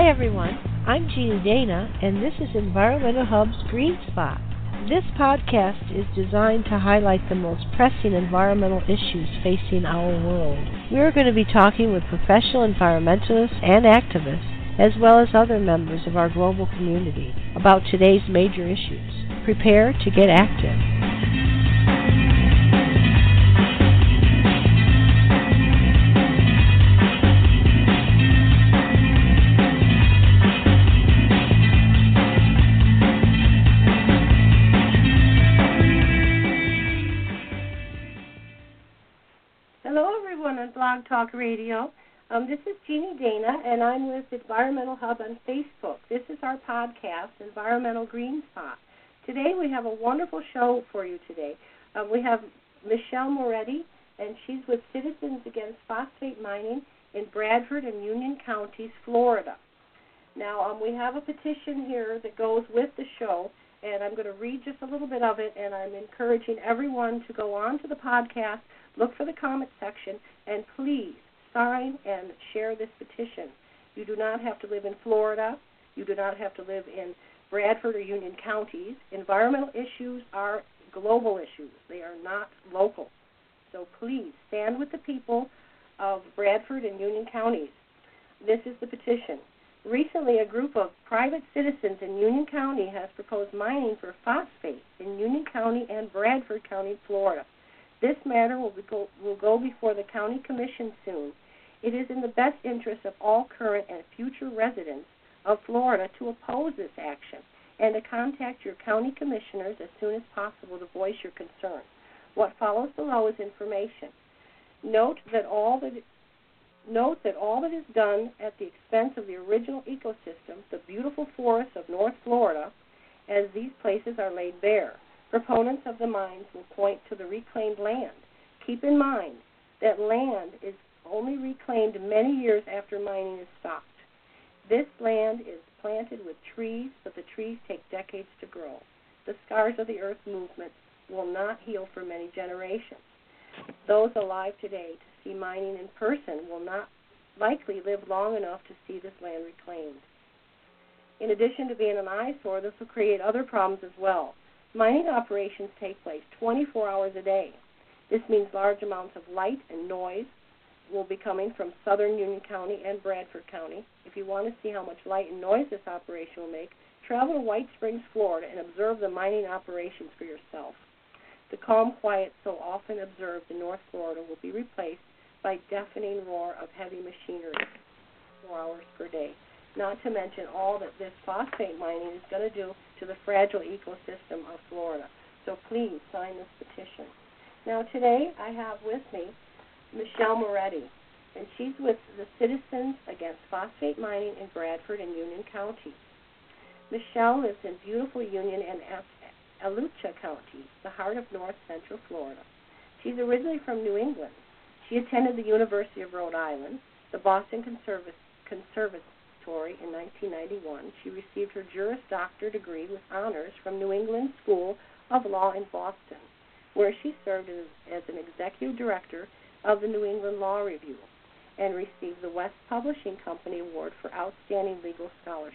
everyone, I'm Jeannie Dana, and this is Environmental Hub's Green Spot. This podcast is designed to highlight the most pressing environmental issues facing our world. We are going to be talking with professional environmentalists and activists, as well as other members of our global community, about today's major issues. Prepare to get active. Hello, everyone on Blog Talk Radio. This is Jeannie Dana, and I'm with Environmental Hub on Facebook. This is our podcast, Environmental Green Spot. Today we have a wonderful show for you today. We have Michelle Moretti, and she's with Citizens Against Phosphate Mining in Bradford and Union Counties, Florida. Now, we have a petition here that goes with the show, and I'm going to read just a little bit of it, and I'm encouraging everyone to go on to the podcast, look for the comment section, and please sign and share this petition. You do not have to live in Florida. You do not have to live in Bradford or Union counties. Environmental issues are global issues. They are not local. So please stand with the people of Bradford and Union counties. This is the petition. Recently, a group of private citizens in Union County has proposed mining for phosphate in Union County and Bradford County, Florida. This matter will go before the county commission soon. It is in the best interest of all current and future residents of Florida to oppose this action and to contact your county commissioners as soon as possible to voice your concern. What follows below is information. Note that all that is done at the expense of the original ecosystem, the beautiful forests of North Florida, as these places are laid bare. Proponents of the mines will point to the reclaimed land. Keep in mind that land is only reclaimed many years after mining is stopped. This land is planted with trees, but the trees take decades to grow. The scars of the earth movement will not heal for many generations. Those alive today to see mining in person will not likely live long enough to see this land reclaimed. In addition to being an eyesore, this will create other problems as well. Mining operations take place 24 hours a day. This means large amounts of light and noise will be coming from southern Union County and Bradford County. If you want to see how much light and noise this operation will make, travel to White Springs, Florida, and observe the mining operations for yourself. The calm quiet so often observed in North Florida will be replaced by deafening roar of heavy machinery 4 hours per day. Not to mention all that this phosphate mining is going to do to the fragile ecosystem of Florida. So please sign this petition. Now today I have with me Michelle Moretti, and she's with the Citizens Against Phosphate Mining in Bradford and Union County. Michelle lives in beautiful Union and Alachua counties, the heart of north central Florida. She's originally from New England. She attended the University of Rhode Island, the Boston Conservatory in 1991. She received her Juris Doctor degree with honors from New England School of Law in Boston, where she served as an executive director of the New England Law Review and received the West Publishing Company Award for Outstanding Legal Scholarship.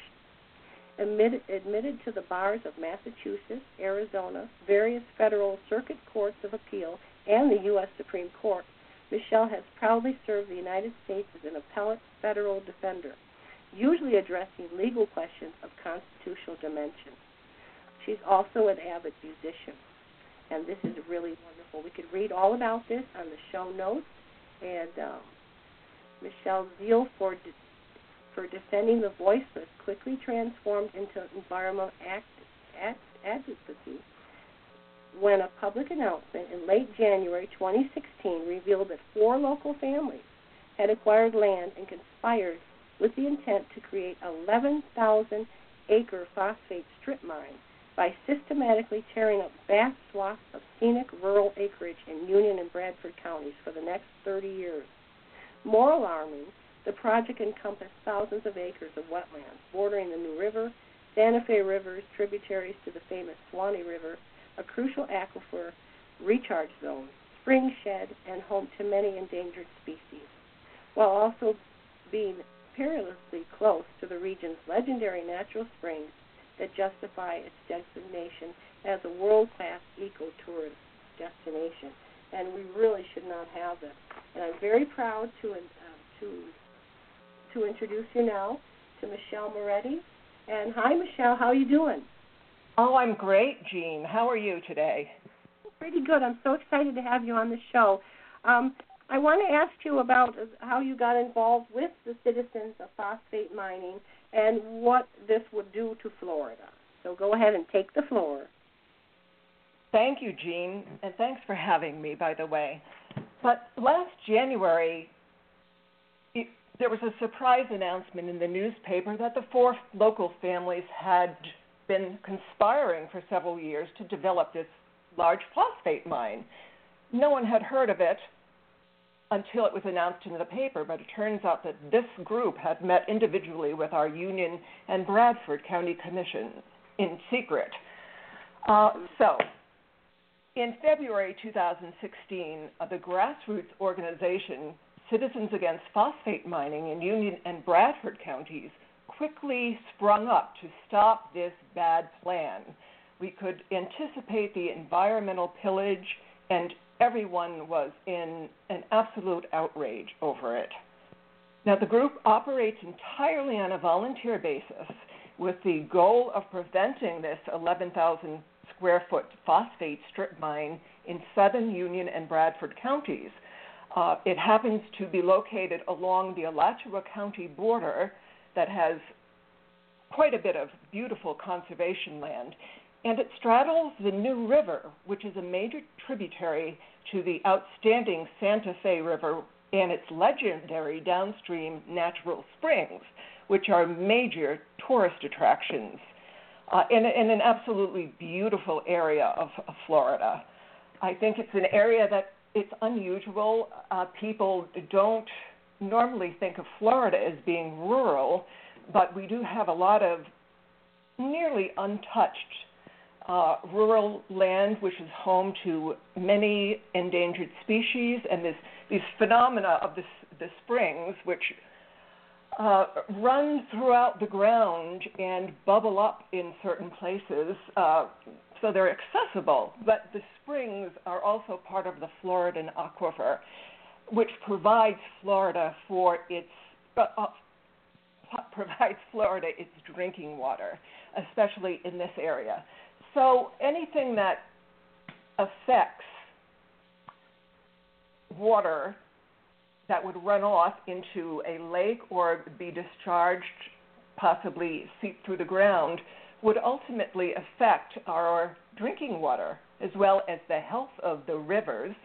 Admitted to the bars of Massachusetts, Arizona, various federal circuit courts of appeal, and the U.S. Supreme Court, Michelle has proudly served the United States as an appellate federal defender, usually addressing legal questions of constitutional dimension. She's also an avid musician, and this is really wonderful. We could read all about this on the show notes, and Michelle's zeal for defending the voiceless quickly transformed into environmental advocacy when a public announcement in late January 2016 revealed that 4 local families had acquired land and conspired with the intent to create 11,000-acre phosphate strip mine by systematically tearing up vast swaths of scenic rural acreage in Union and Bradford counties for the next 30 years. More alarming, the project encompassed thousands of acres of wetlands bordering the New River, Santa Fe rivers, tributaries to the famous Suwannee River, a crucial aquifer recharge zone, spring shed, and home to many endangered species, while also being perilously close to the region's legendary natural springs that justify its designation as a world-class eco-tourist destination. And we really should not have this. And I'm very proud to introduce you now to Michelle Moretti. And hi, Michelle. How are you doing? Oh, I'm great, Jean. How are you today? Pretty good. I'm so excited to have you on the show. I want to ask you about how you got involved with the citizens of phosphate mining and what this would do to Florida. So go ahead and take the floor. Thank you, Jean, and thanks for having me, by the way. But last January, there was a surprise announcement in the newspaper that the 4 local families had been conspiring for several years to develop this large phosphate mine. No one had heard of it until it was announced in the paper, but it turns out that this group had met individually with our Union and Bradford County Commission in secret. So, in February 2016, the grassroots organization Citizens Against Phosphate Mining in Union and Bradford counties quickly sprung up to stop this bad plan. We could anticipate the environmental pillage, and everyone was in an absolute outrage over it. Now, the group operates entirely on a volunteer basis with the goal of preventing this 11,000 square foot phosphate strip mine in southern Union and Bradford counties. It happens to be located along the Alachua County border that has quite a bit of beautiful conservation land, and it straddles the New River, which is a major tributary to the outstanding Santa Fe River and its legendary downstream natural springs, which are major tourist attractions in an absolutely beautiful area of Florida. I think it's an area that it's unusual. People don't normally think of Florida as being rural, but we do have a lot of nearly untouched rural land, which is home to many endangered species, and these phenomena of the springs, which run throughout the ground and bubble up in certain places, so they're accessible. But the springs are also part of the Floridan aquifer, which provides Florida its drinking water, especially in this area. So anything that affects water that would run off into a lake or be discharged, possibly seep through the ground, would ultimately affect our drinking water as well as the health of the rivers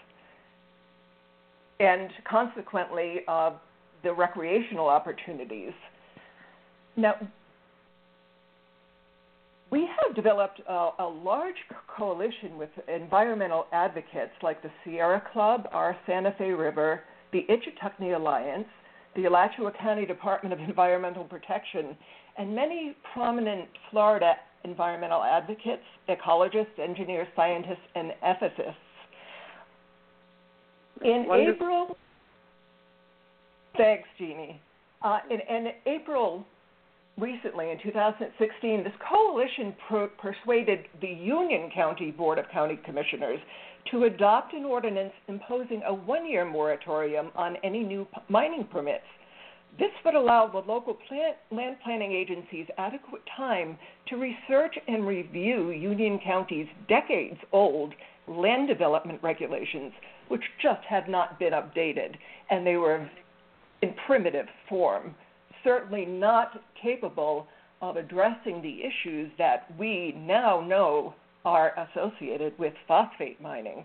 and consequently the recreational opportunities. Now, we have developed a large coalition with environmental advocates like the Sierra Club, our Santa Fe River, the Ichetucknee Alliance, the Alachua County Department of Environmental Protection, and many prominent Florida environmental advocates, ecologists, engineers, scientists, and ethicists. In April, thanks, Jeannie. In April, recently, in 2016, this coalition persuaded the Union County Board of County Commissioners to adopt an ordinance imposing a 1-year moratorium on any new mining permits. This would allow the local land planning agencies adequate time to research and review Union County's decades-old land development regulations, which just had not been updated, and they were in primitive form, certainly not capable of addressing the issues that we now know are associated with phosphate mining.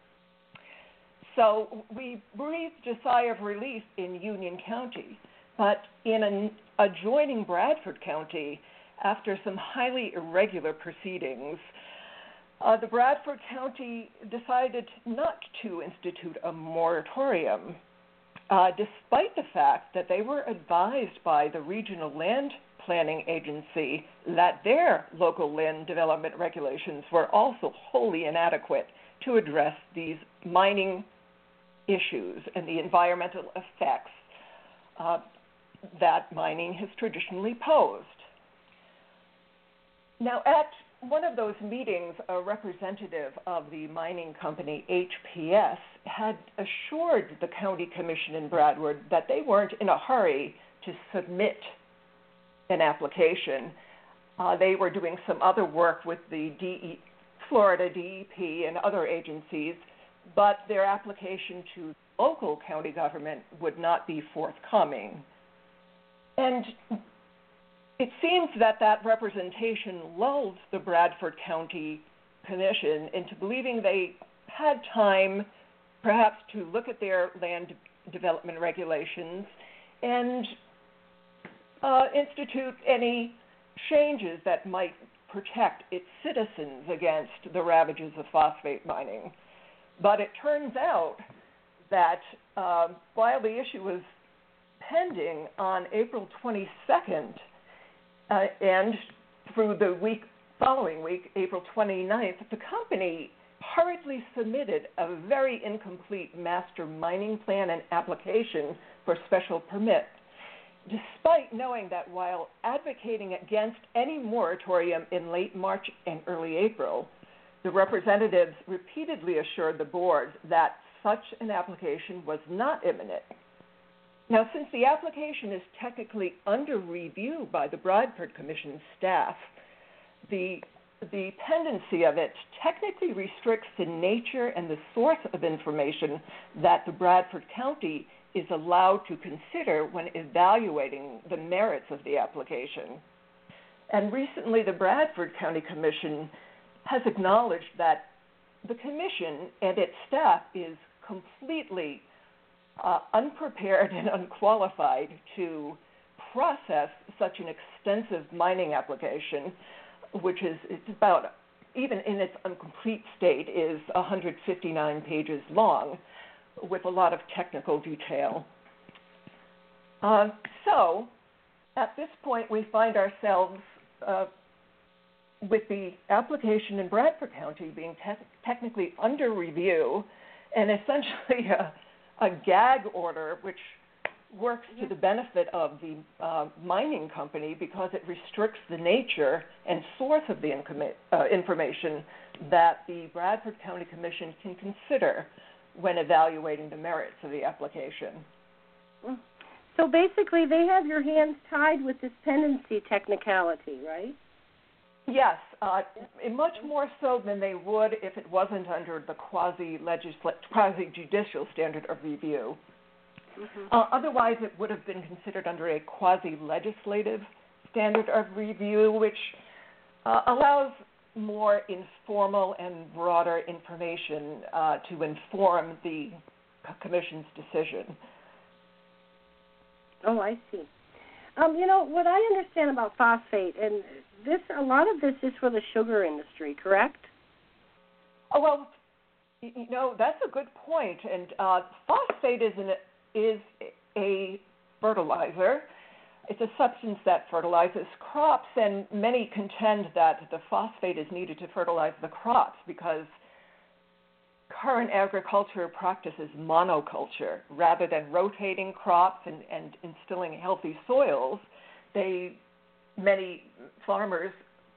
So we breathed a sigh of relief in Union County, but in an adjoining Bradford County, after some highly irregular proceedings, the Bradford County decided not to institute a moratorium, despite the fact that they were advised by the Regional Land Planning Agency that their local land development regulations were also wholly inadequate to address these mining issues and the environmental effects. that mining has traditionally posed. Now, at one of those meetings, a representative of the mining company HPS had assured the county commission in Bradford that they weren't in a hurry to submit an application. They were doing some other work with the Florida DEP and other agencies, but their application to local county government would not be forthcoming. And it seems that that representation lulled the Bradford County Commission into believing they had time perhaps to look at their land development regulations and institute any changes that might protect its citizens against the ravages of phosphate mining. But it turns out that while the issue was pending on April 22nd, and through the following week, April 29th, the company hurriedly submitted a very incomplete master mining plan and application for special permit, despite knowing that while advocating against any moratorium in late March and early April, the representatives repeatedly assured the board that such an application was not imminent. Now, since the application is technically under review by the Bradford Commission staff, the pendency of it technically restricts the nature and the source of information that the Bradford County is allowed to consider when evaluating the merits of the application. And recently, the Bradford County Commission has acknowledged that the Commission and its staff is completely unprepared and unqualified to process such an extensive mining application, which is about, even in its incomplete state, is 159 pages long with a lot of technical detail. So at this point, we find ourselves with the application in Bradford County being technically under review and essentially a gag order, which works to the benefit of the mining company because it restricts the nature and source of the information that the Bradford County Commission can consider when evaluating the merits of the application. So basically, they have your hands tied with this pendency technicality, right? Yes, much more so than they would if it wasn't under the quasi-judicial standard of review. Otherwise, it would have been considered under a quasi-legislative standard of review, which allows more informal and broader information to inform the Commission's decision. Oh, I see. What I understand about phosphate, and a lot of this is for the sugar industry, correct? Oh, well, that's a good point. And phosphate is a fertilizer. It's a substance that fertilizes crops, and many contend that the phosphate is needed to fertilize the crops because current agriculture practices monoculture. Rather than rotating crops and instilling healthy soils, many farmers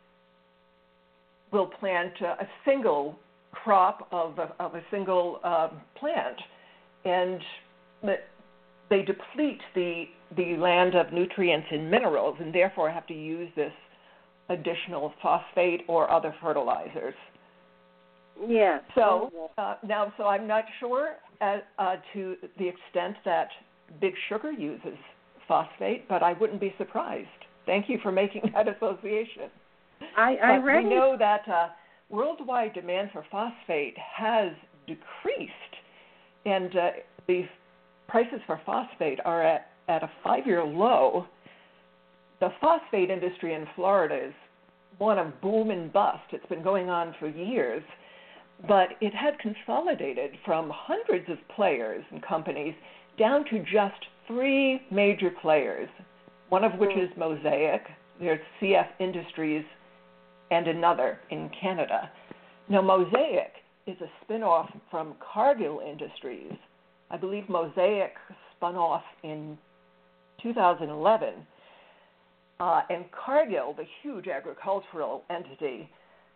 will plant a single crop of a single plant, and they deplete the land of nutrients and minerals, and therefore have to use this additional phosphate or other fertilizers. Yeah. So so I'm not sure to the extent that Big Sugar uses phosphate, but I wouldn't be surprised. Thank you for making that association. We know that worldwide demand for phosphate has decreased, and the prices for phosphate are at a 5-year low. The phosphate industry in Florida is one of boom and bust. It's been going on for years, but it had consolidated from hundreds of players and companies down to just 3 major players, one of which is Mosaic. There's CF Industries and another in Canada. Now, Mosaic is a spin-off from Cargill Industries. I believe Mosaic spun off in 2011. And Cargill, the huge agricultural entity,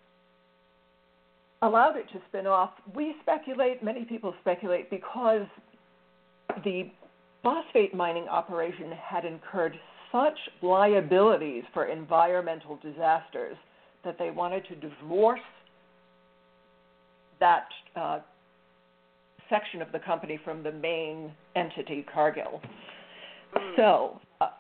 allowed it to spin off. Many people speculate, because the phosphate mining operation had incurred such liabilities for environmental disasters that they wanted to divorce that section of the company from the main entity, Cargill. So,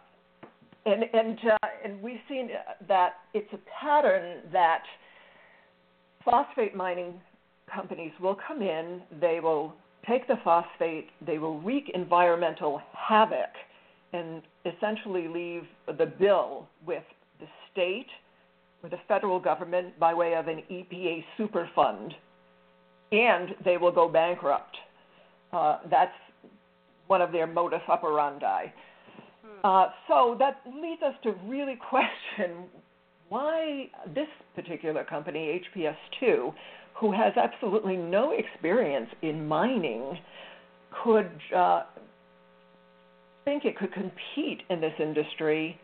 and we've seen that it's a pattern that phosphate mining companies will come in, they will take the phosphate, they will wreak environmental havoc, and essentially leave the bill with the state or the federal government by way of an EPA superfund, and they will go bankrupt. That's one of their modus operandi. So that leads us to really question why this particular company, HPS2, who has absolutely no experience in mining, could think it could compete in this industry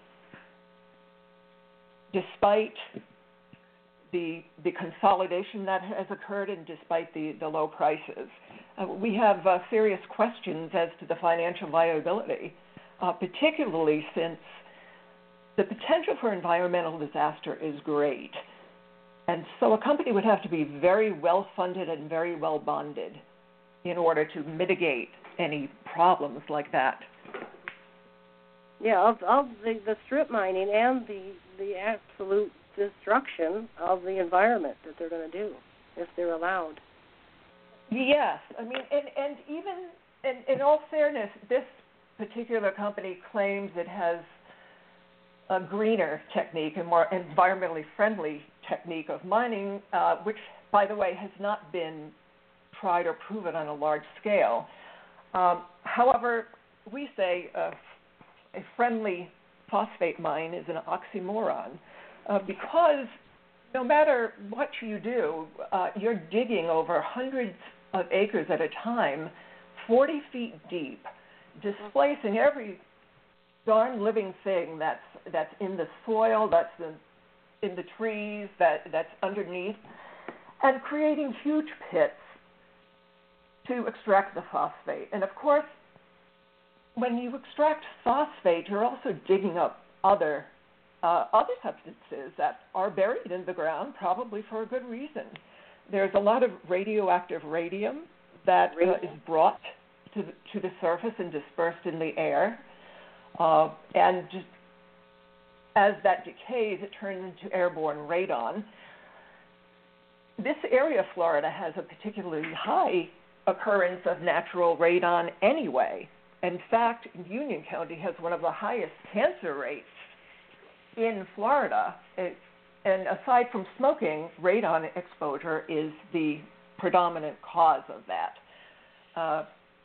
despite the consolidation that has occurred and despite the low prices. We have serious questions as to the financial viability, particularly since the potential for environmental disaster is great. And so a company would have to be very well funded and very well bonded in order to mitigate any problems like that. Yeah, of the strip mining and the absolute destruction of the environment that they're going to do if they're allowed. Yes, I mean, and even in all fairness, this particular company claims it has a greener technique, a more environmentally friendly technique of mining, which, by the way, has not been tried or proven on a large scale. However, we say a friendly phosphate mine is an oxymoron because no matter what you do, you're digging over hundreds of acres at a time, 40 feet deep, displacing every darn living thing that's in the soil, that's in the trees, that's underneath, and creating huge pits to extract the phosphate. And of course, when you extract phosphate, you're also digging up other substances that are buried in the ground, probably for a good reason. There's a lot of radioactive radium that is brought to the surface and dispersed in the air. And just as that decays, it turns into airborne radon. This area of Florida has a particularly high occurrence of natural radon anyway. In fact, Union County has one of the highest cancer rates in Florida. And aside from smoking, radon exposure is the predominant cause of that.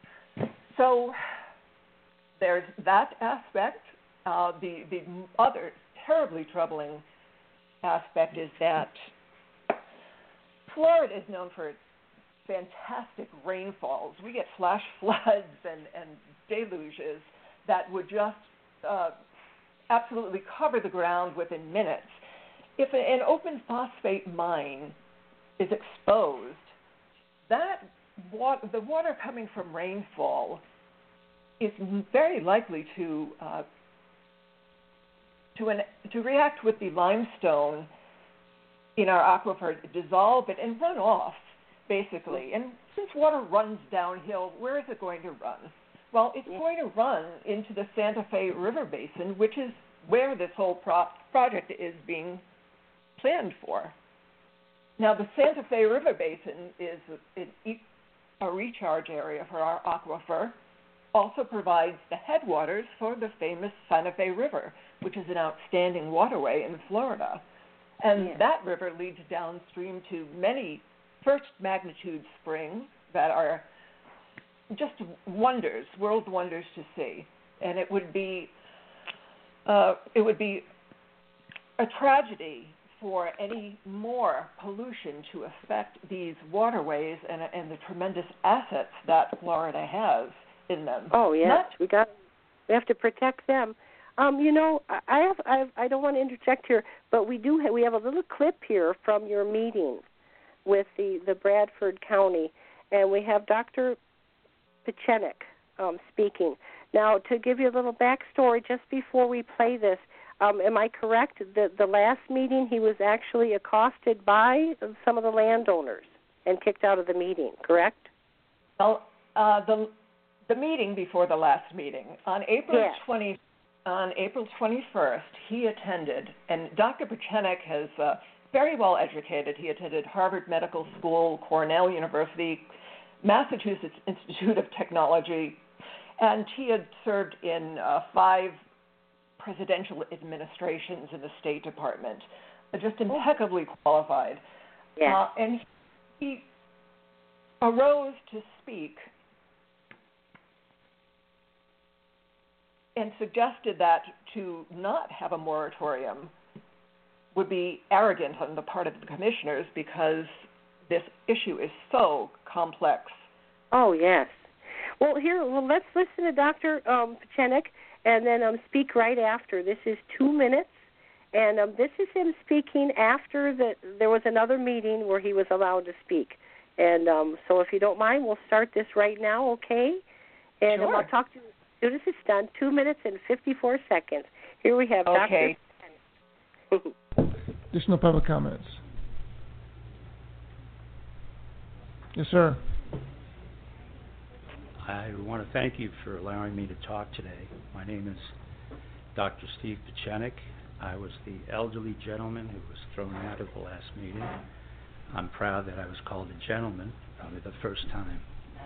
So there's that aspect. The other terribly troubling aspect is that Florida is known for its fantastic rainfalls. We get flash floods and deluges that would just absolutely cover the ground within minutes. If an open phosphate mine is exposed, the water coming from rainfall is very likely to react with the limestone in our aquifer, dissolve it, and run off, basically. And since water runs downhill, where is it going to run? Well, it's going to run into the Santa Fe River Basin, which is where this whole project is being planned for. Now, the Santa Fe River Basin is a recharge area for our aquifer, also provides the headwaters for the famous Santa Fe River, which is an outstanding waterway in Florida. And that river leads downstream to many first-magnitude springs that are just wonders, world wonders to see. And it would be a tragedy for any more pollution to affect these waterways and the tremendous assets that Florida has in them. Oh, yes. We have to protect them. I don't want to interject here, but we have a little clip here from your meeting with the Bradford County, and we have Dr. Pieczenik speaking. Now, to give you a little backstory, just before we play this, am I correct? The last meeting, he was actually accosted by some of the landowners and kicked out of the meeting, correct? Well, the meeting before the last meeting, on April 21st, he attended, and Dr. Pieczenik is very well educated. He attended Harvard Medical School, Cornell University, Massachusetts Institute of Technology, and he had served in 5 presidential administrations in the State Department, just impeccably qualified. Yeah. And he arose to speak and suggested that to not have a moratorium would be arrogant on the part of the commissioners because this issue is so complex. Oh, yes. Well, let's listen to Dr. Pieczenik and then speak right after. This is 2 minutes, and this is him speaking after there was another meeting where he was allowed to speak. And so if you don't mind, we'll start this right now, okay? And sure. I'll talk to you as soon as it's done, 2 minutes and 54 seconds. Here we have okay. Dr. Additional public comments. Yes, sir. I want to thank you for allowing me to talk today. My name is Dr. Steve Pieczenik. I was the elderly gentleman who was thrown out of the last meeting. I'm proud that I was called a gentleman, probably the first time.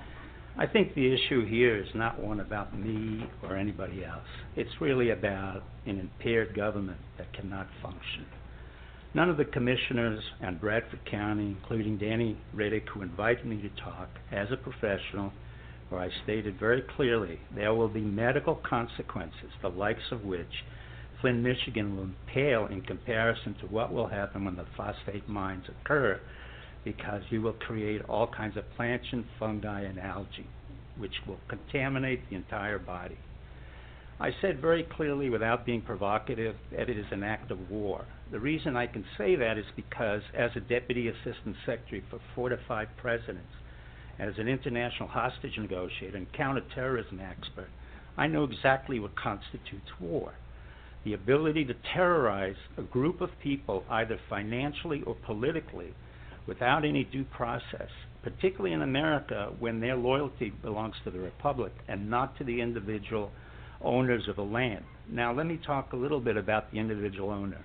I think the issue here is not one about me or anybody else. It's really about an impaired government that cannot function. None of the commissioners in Bradford County, including Danny Riddick, who invited me to talk as a professional, where I stated very clearly there will be medical consequences, the likes of which Flint, Michigan will pale in comparison to what will happen when the phosphate mines occur, because you will create all kinds of planktons, fungi, and algae, which will contaminate the entire body. I said very clearly, without being provocative, that it is an act of war. The reason I can say that is because as a Deputy Assistant Secretary for 4 to 5 presidents, as an international hostage negotiator and counterterrorism expert, I know exactly what constitutes war. The ability to terrorize a group of people, either financially or politically, without any due process, particularly in America when their loyalty belongs to the Republic and not to the individual owners of the land. Now, let me talk a little bit about the individual owner.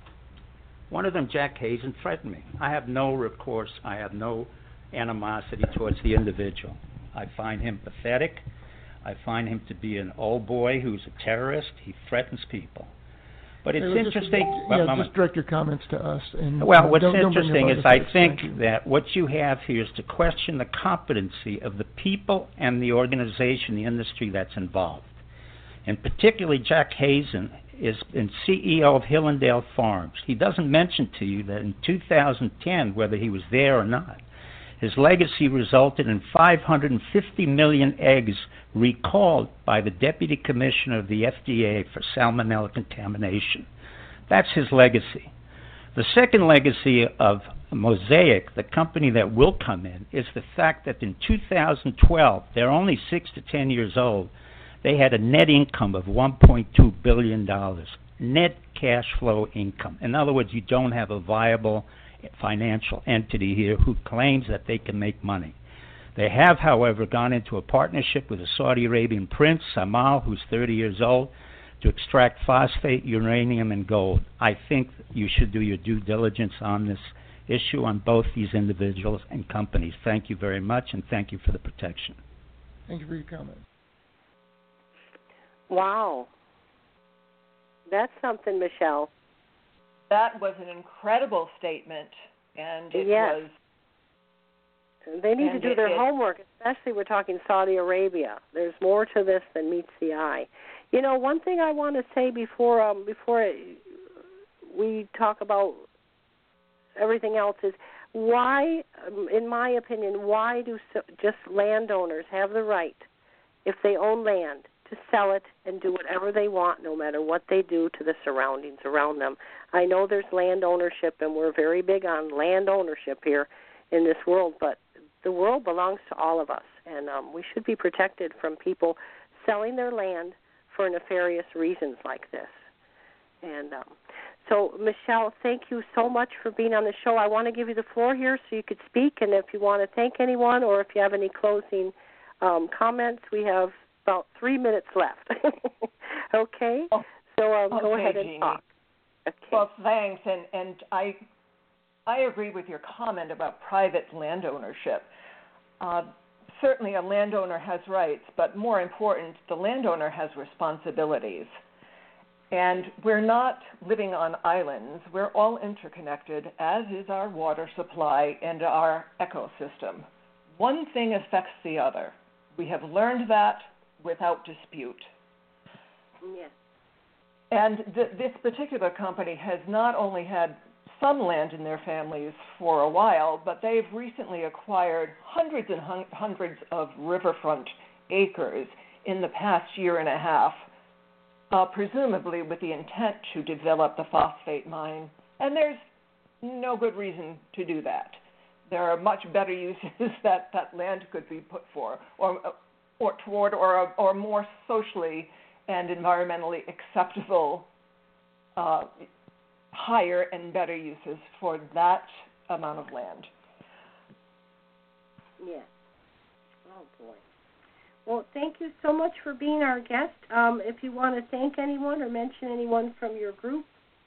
One of them, Jack Hazen, threatened me. I have no recourse. I have no animosity towards the individual. I find him pathetic. I find him to be an old boy who's a terrorist. He threatens people. But it's interesting. Just direct your comments to us. And what's interesting is I think that what you have here is to question the competency of the people and the organization, the industry that's involved. And particularly Jack Hazen is CEO of Hillendale Farms. He doesn't mention to you that in 2010, whether he was there or not, his legacy resulted in 550 million eggs recalled by the Deputy Commissioner of the FDA for salmonella contamination. That's his legacy. The second legacy of Mosaic, the company that will come in, is the fact that in 2012, they're only 6 to 10 years old, they had a net income of $1.2 billion, net cash flow income. In other words, you don't have a viable financial entity here who claims that they can make money. They have, however, gone into a partnership with a Saudi Arabian prince, Samal, who's 30 years old, to extract phosphate, uranium, and gold. I think you should do your due diligence on this issue on both these individuals and companies. Thank you very much, and thank you for the protection. Thank you for your comment. Wow. That's something, Michelle. That was an incredible statement, and it was... They need to do their homework, especially we're talking Saudi Arabia. There's more to this than meets the eye. You know, one thing I want to say before we talk about everything else is why, in my opinion, why do just landowners have the right, if they own land, to sell it and do whatever they want, no matter what they do to the surroundings around them. I know there's land ownership, and we're very big on land ownership here in this world, but the world belongs to all of us, and we should be protected from people selling their land for nefarious reasons like this. And so, Michelle, thank you so much for being on the show. I want to give you the floor here so you could speak, and if you want to thank anyone or if you have any closing comments, we have about 3 minutes left. Okay? So go ahead and Jeannie. talk. Okay. Well, thanks, and I agree with your comment about private land ownership. Certainly a landowner has rights, but more important, the landowner has responsibilities. And we're not living on islands. We're all interconnected, as is our water supply and our ecosystem. One thing affects the other. We have learned that without dispute. Yes. And this particular company has not only had some land in their families for a while, but they've recently acquired hundreds and hundreds of riverfront acres in the past year and a half, presumably with the intent to develop the phosphate mine. And there's no good reason to do that. There are much better uses that land could be put for, or toward, or more socially and environmentally acceptable higher and better uses for that amount of land. Yes. Oh, boy. Well, thank you so much for being our guest. If you want to thank anyone or mention anyone from your group.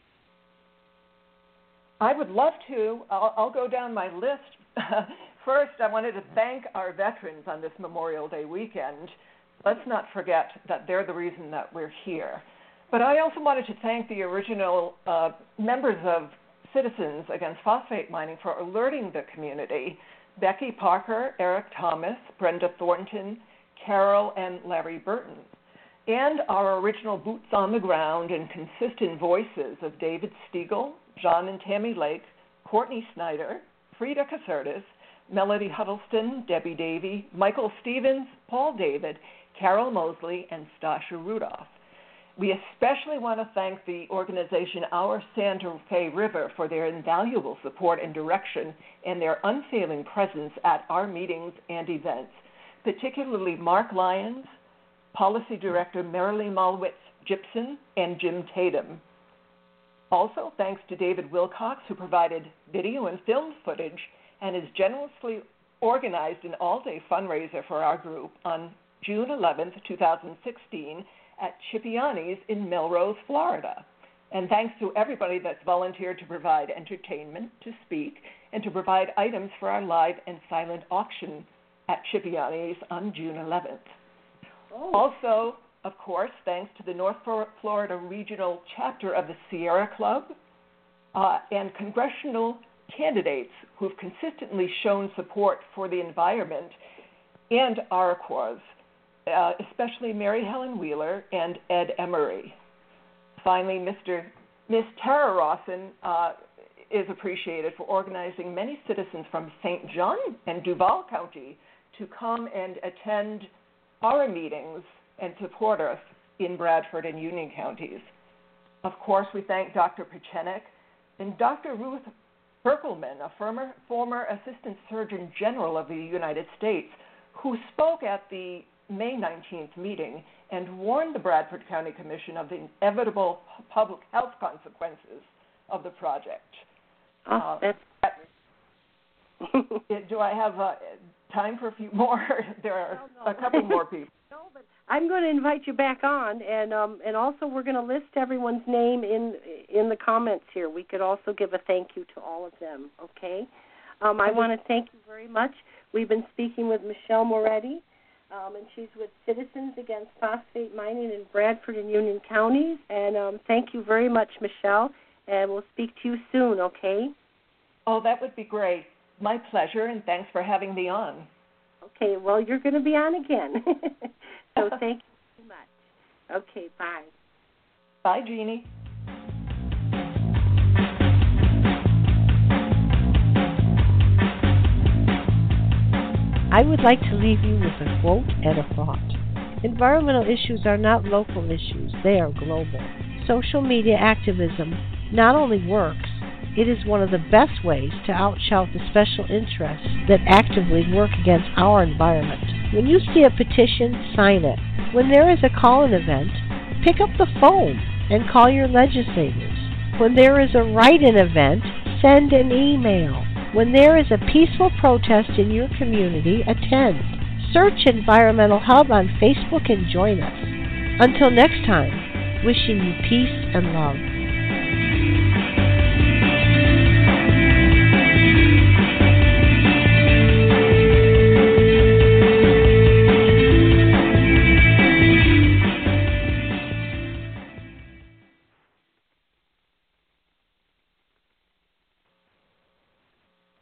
I would love to. I'll go down my list. First, I wanted to thank our veterans on this Memorial Day weekend. Let's not forget that they're the reason that we're here. But I also wanted to thank the original members of Citizens Against Phosphate Mining for alerting the community: Becky Parker, Eric Thomas, Brenda Thornton, Carol, and Larry Burton. And our original boots on the ground and consistent voices of David Stiegel, John and Tammy Lake, Courtney Snyder, Frida Cacertas, Melody Huddleston, Debbie Davey, Michael Stevens, Paul David, Carol Mosley, and Stasha Rudolph. We especially want to thank the organization Our Santa Fe River for their invaluable support and direction and their unfailing presence at our meetings and events, particularly Mark Lyons, Policy Director Marilee Malwitz-Gibson, and Jim Tatum. Also, thanks to David Wilcox, who provided video and film footage and has generously organized an all-day fundraiser for our group on June 11th, 2016, at Cipriani's in Melrose, Florida. And thanks to everybody that's volunteered to provide entertainment, to speak, and to provide items for our live and silent auction at Cipriani's on June 11th. Oh. Also, of course, thanks to the North Florida Regional Chapter of the Sierra Club and congressional candidates who've consistently shown support for the environment and our cause, especially Mary Helen Wheeler and Ed Emery. Finally, Miss Tara Rawson is appreciated for organizing many citizens from St. John and Duval County to come and attend our meetings and support us in Bradford and Union counties. Of course, we thank Dr. Pechenik and Dr. Ruth Berkelman, a former Assistant Surgeon General of the United States, who spoke at the May 19th meeting and warned the Bradford County Commission of the inevitable public health consequences of the project. Do I have time for a few more? There are a couple more people. No, but I'm going to invite you back on, and also we're going to list everyone's name in the comments here. We could also give a thank you to all of them, okay? I want to thank you very much. We've been speaking with Michelle Moretti, and she's with Citizens Against Phosphate Mining in Bradford and Union counties. And thank you very much, Michelle, and we'll speak to you soon, okay? Oh, that would be great. My pleasure, and thanks for having me on. Okay, well, you're going to be on again. So thank you so much. Okay, bye. Bye, Jeannie. I would like to leave you with a quote and a thought. Environmental issues are not local issues, they are global. Social media activism not only works, it is one of the best ways to outshout the special interests that actively work against our environment. When you see a petition, sign it. When there is a call-in event, pick up the phone and call your legislators. When there is a write-in event, send an email. When there is a peaceful protest in your community, attend. Search Environmental Hub on Facebook and join us. Until next time, wishing you peace and love.